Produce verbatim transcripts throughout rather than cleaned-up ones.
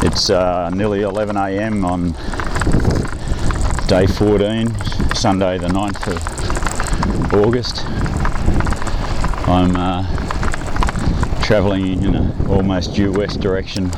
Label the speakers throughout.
Speaker 1: It's uh, nearly eleven a m on day fourteen, Sunday the ninth of August. I'm uh, travelling in an almost due west direction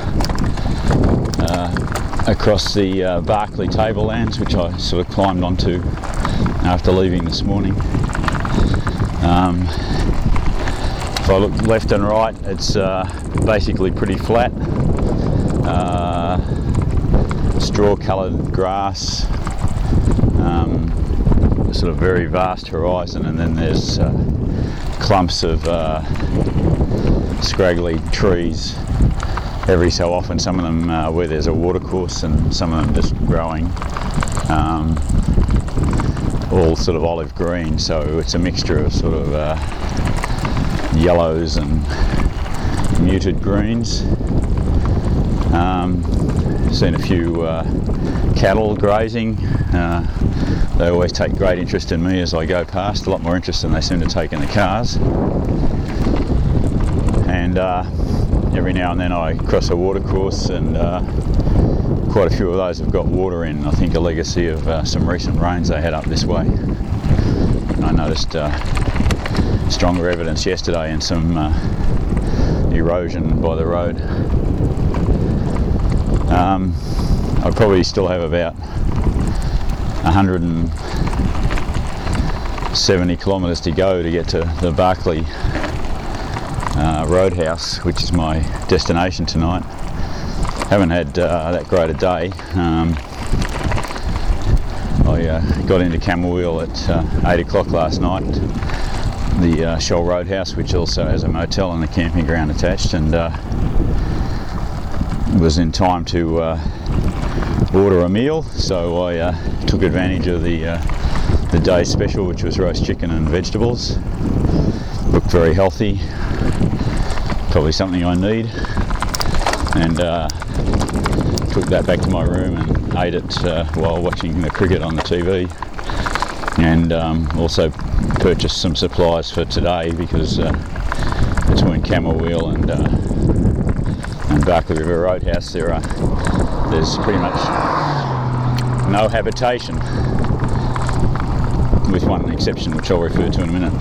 Speaker 1: uh, across the uh, Barkly tablelands, which I sort of climbed onto after leaving this morning. Um, if I look left and right, it's uh, basically pretty flat. Uh, straw coloured grass, um, sort of very vast horizon, and then there's uh, clumps of uh, scraggly trees every so often, some of them uh, where there's a watercourse and some of them just growing, um, all sort of olive green, so it's a mixture of sort of uh, yellows and muted greens. Um, seen a few uh, cattle grazing. Uh, they always take great interest in me as I go past, a lot more interest than they seem to take in the cars. And uh, every now and then I cross a watercourse, and uh, quite a few of those have got water in. I think a legacy of uh, some recent rains they had up this way. I noticed uh, stronger evidence yesterday in some uh, erosion by the road. Um, I probably still have about one hundred seventy kilometres to go to get to the Barkly uh, Roadhouse, which is my destination tonight. Haven't had uh, that great a day. Um, I uh, got into Camberwell at uh, eight o'clock last night, the uh, Shoal Roadhouse, which also has a motel and a camping ground attached, and uh, was in time to uh, order a meal, so I uh, took advantage of the uh, the day's special, which was roast chicken and vegetables. Looked very healthy, probably something I need, and uh, took that back to my room and ate it uh, while watching the cricket on the T V, and um, also purchased some supplies for today, because uh, between Camberwell and uh, and Barkly River Roadhouse there are there's pretty much no habitation, with one exception which I'll refer to in a minute.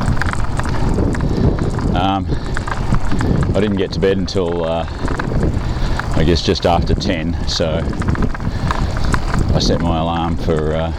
Speaker 1: Um, I didn't get to bed until uh, I guess just after ten, so I set my alarm for uh,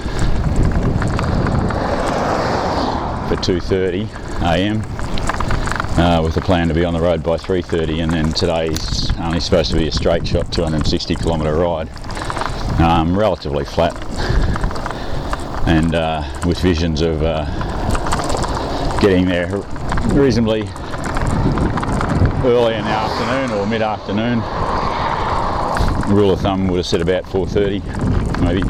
Speaker 1: for two thirty a m Uh, with a plan to be on the road by three thirty, and then today's only supposed to be a straight shot two hundred sixty kilometre ride, um, relatively flat, and uh, with visions of uh, getting there reasonably early in the afternoon or mid-afternoon. Rule of thumb would have said about four thirty maybe,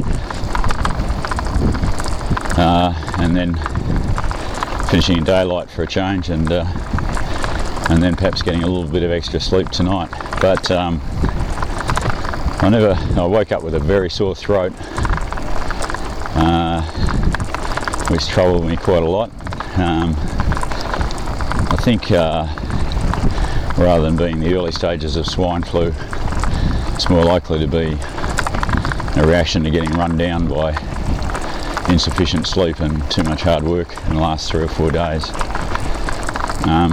Speaker 1: uh, and then finishing in daylight for a change, and uh, and then perhaps getting a little bit of extra sleep tonight. But um, I never, I woke up with a very sore throat, uh, which troubled me quite a lot. Um, I think uh, rather than being the early stages of swine flu, it's more likely to be a reaction to getting run down by insufficient sleep and too much hard work in the last three or four days. Um,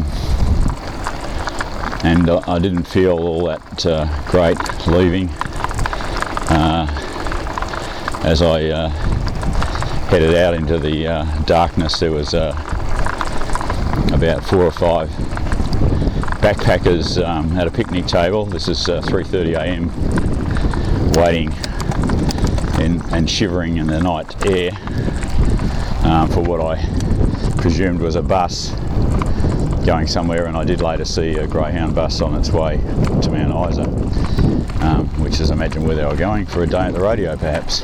Speaker 1: and I didn't feel all that uh, great leaving. Uh, as I uh, headed out into the uh, darkness, there was uh, about four or five backpackers um, at a picnic table. This is uh, three thirty a m waiting in, and shivering in the night air um, for what I presumed was a bus going somewhere, and I did later see a Greyhound bus on its way to Mount Isa, um, which is, I imagine, where they were going for a day at the radio perhaps.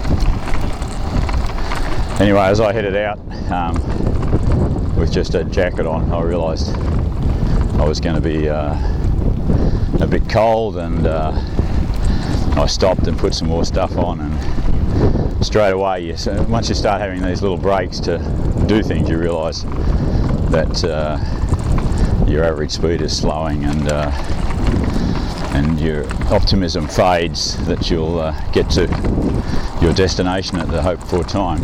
Speaker 1: Anyway, as I headed out um, with just a jacket on, I realised I was going to be uh, a bit cold, and uh, I stopped and put some more stuff on, and straight away, you, so once you start having these little breaks to do things, you realise that uh, your average speed is slowing, and uh, and and your optimism fades that you'll uh, get to your destination at the hoped for time.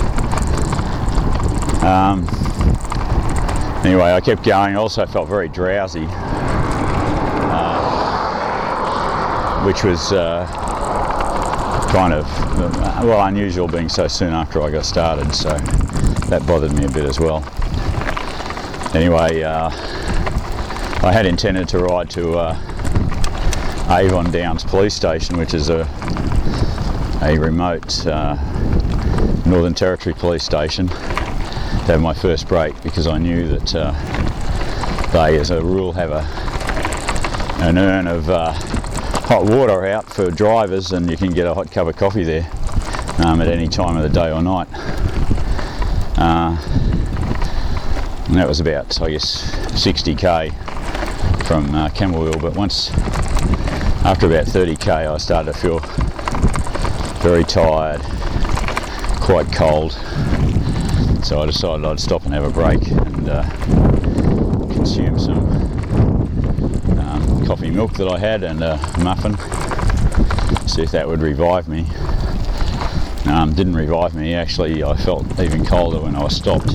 Speaker 1: Um, anyway, I kept going. I also felt very drowsy, uh, which was uh, kind of, uh, well, unusual being so soon after I got started, so that bothered me a bit as well. Anyway, uh, I had intended to ride to uh, Avon Downs Police Station, which is a, a remote uh, Northern Territory police station, to have my first break, because I knew that uh, they, as a rule, have a, an urn of uh, hot water out for drivers, and you can get a hot cup of coffee there um, at any time of the day or night. Uh, and that was about, I guess, sixty k from uh, Camberwell, but once, after about thirty k, I started to feel very tired, quite cold, so I decided I'd stop and have a break and uh, consume some um, coffee milk that I had and a muffin, see if that would revive me. Um, didn't revive me, actually. I felt even colder when I was stopped.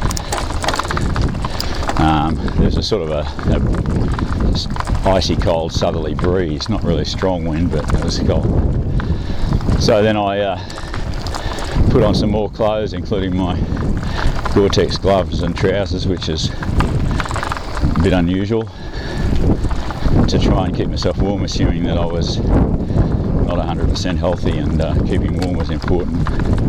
Speaker 1: Um, there's a sort of a, a icy cold southerly breeze, not really a strong wind, but it was cold. So then I uh, put on some more clothes, including my Gore-Tex gloves and trousers, which is a bit unusual, to try and keep myself warm, assuming that I was not one hundred percent healthy, and uh, keeping warm was important.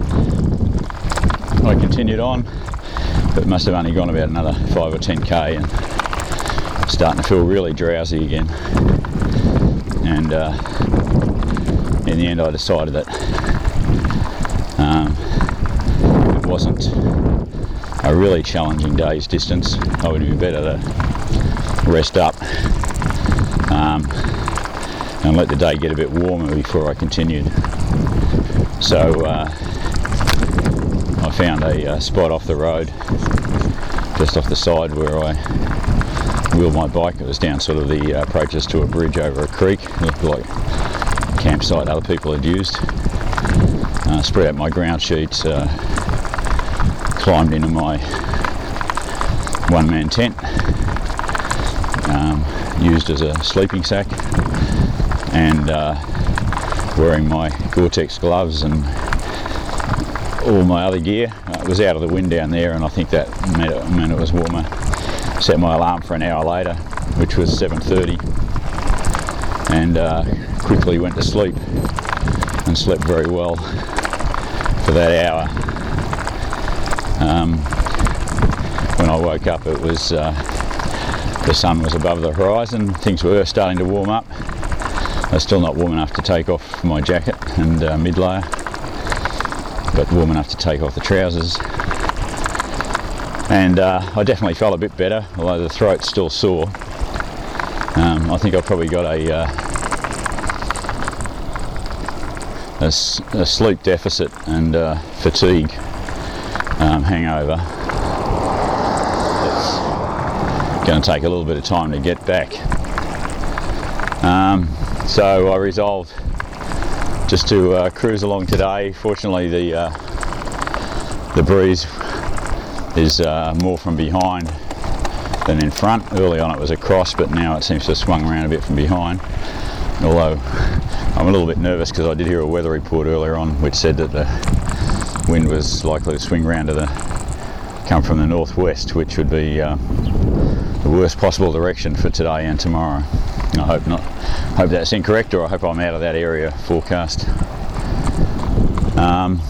Speaker 1: I continued on, but must have only gone about another five or ten k, and starting to feel really drowsy again. And uh, in the end, I decided that um, it wasn't a really challenging day's distance. I would be better to rest up um, and let the day get a bit warmer before I continued. So uh, I found a uh, spot off the road, just off the side, where I wheeled my bike. It was down sort of the uh, approaches to a bridge over a creek. It looked like a campsite other people had used. Uh, spread out my ground sheets, uh, climbed into my one-man tent, um, used as a sleeping sack, and uh, wearing my Gore-Tex gloves and all my other gear. Uh, it was out of the wind down there, and I think that meant it, meant it was warmer. Set my alarm for an hour later, which was seven thirty, and uh, quickly went to sleep, and slept very well for that hour. Um, when I woke up, it was uh, the sun was above the horizon. Things were starting to warm up. They're still not warm enough to take off my jacket and uh, mid layer, but warm enough to take off the trousers. And uh, I definitely felt a bit better, although the throat's still sore. Um, I think I've probably got a, uh, a, s a sleep deficit and uh, fatigue um, hangover. It's going to take a little bit of time to get back. Um, so I resolved just to uh, cruise along today. Fortunately, the uh, the breeze is uh, more from behind than in front. Early on it was across, but now it seems to have swung around a bit from behind. Although I'm a little bit nervous, because I did hear a weather report earlier on which said that the wind was likely to swing round to the come from the northwest, which would be uh, the worst possible direction for today and tomorrow. I hope not. Hope that's incorrect, or I hope I'm out of that area forecast. Um,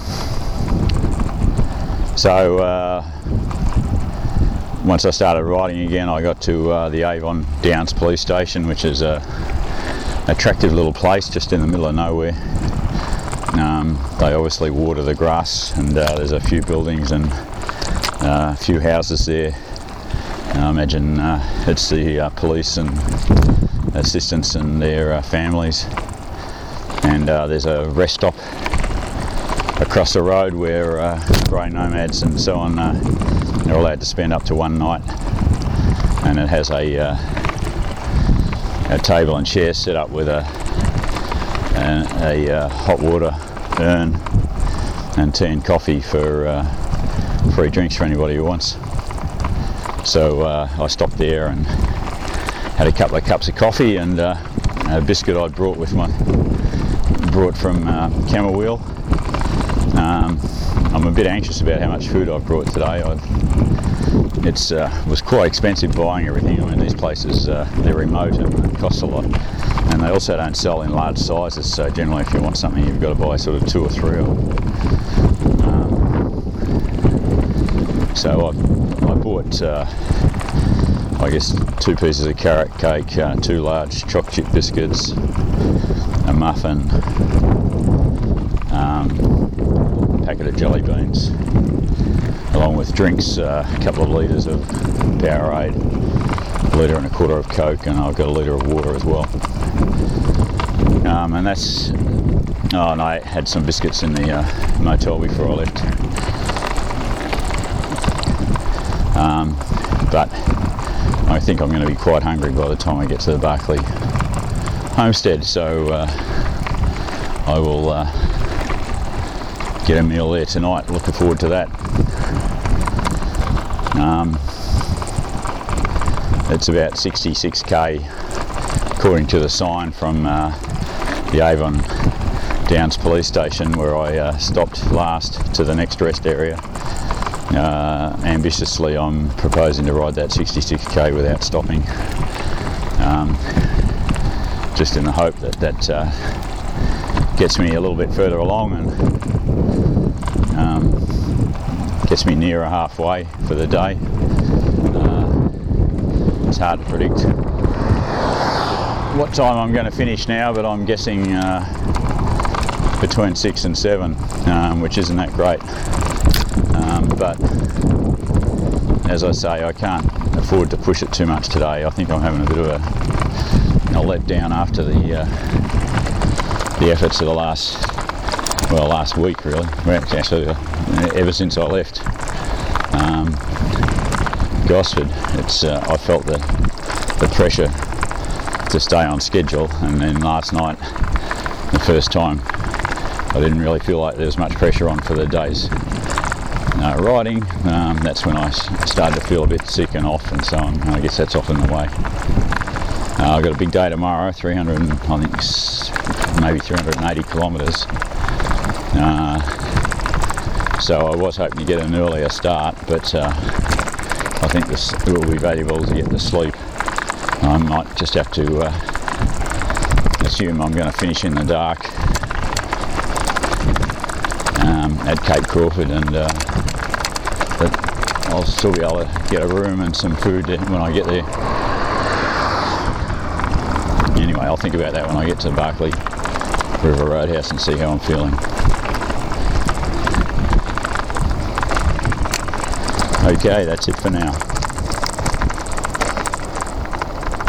Speaker 1: so uh, once I started riding again, I got to uh, the Avon Downs Police Station, which is a attractive little place just in the middle of nowhere. Um, they obviously water the grass, and uh, there's a few buildings and uh, a few houses there. And I imagine uh, it's the uh, police and assistants and their uh, families. And uh, there's a rest stop across the road where uh, grey nomads and so on uh, are allowed to spend up to one night. And it has a uh, a table and chair set up with a a, a uh, hot water urn and tea and coffee for uh, free drinks for anybody who wants. So uh, I stopped there and had a couple of cups of coffee and uh, a biscuit I'd brought with my brought from uh, Camel Wheel. Um, I'm a bit anxious about how much food I've brought today. I've, it's uh, was quite expensive buying everything. I mean, these places uh, they're remote and it costs a lot, and they also don't sell in large sizes. So generally, if you want something, you've got to buy sort of two or three of them. Um, so I, I bought, uh, I guess, two pieces of carrot cake, uh, two large choc chip biscuits, a muffin, um, a packet of jelly beans, along with drinks, uh, a couple of litres of Powerade, a litre and a quarter of Coke, and I've got a litre of water as well. Um, and that's, oh, and I had some biscuits in the uh, motel before I left. Um, but I think I'm going to be quite hungry by the time I get to the Barkly homestead, so uh, I will uh, get a meal there tonight. Looking forward to that. Um, it's about sixty-six k according to the sign from uh, the Avon Downs police station where I uh, stopped last to the next rest area. Uh, ambitiously I'm proposing to ride that sixty-six k without stopping, um, just in the hope that that uh, gets me a little bit further along and um, gets me nearer halfway for the day. Uh, it's hard to predict what time I'm going to finish now, but I'm guessing uh, between six and seven, um, which isn't that great. Um, but as I say, I can't afford to push it too much today. I think I'm having a bit of a, a letdown after the uh, the efforts of the last, well, last week really. Well, actually, uh, ever since I left um, Gosford, it's uh, I felt the the pressure to stay on schedule, and then last night, the first time, I didn't really feel like there was much pressure on for the day's uh, riding. Um, that's when I started to feel a bit sick and off and so on. And I guess that's off in the way. Uh, I've got a big day tomorrow, three hundred, I think maybe three hundred eighty kilometres. Uh, so I was hoping to get an earlier start, but uh, I think this it will be valuable to get the sleep. I might just have to uh, assume I'm going to finish in the dark um, at Cape Crawford, and uh, that I'll still be able to get a room and some food when I get there. Anyway, I'll think about that when I get to Barkly River Roadhouse and see how I'm feeling. Okay, that's it for now.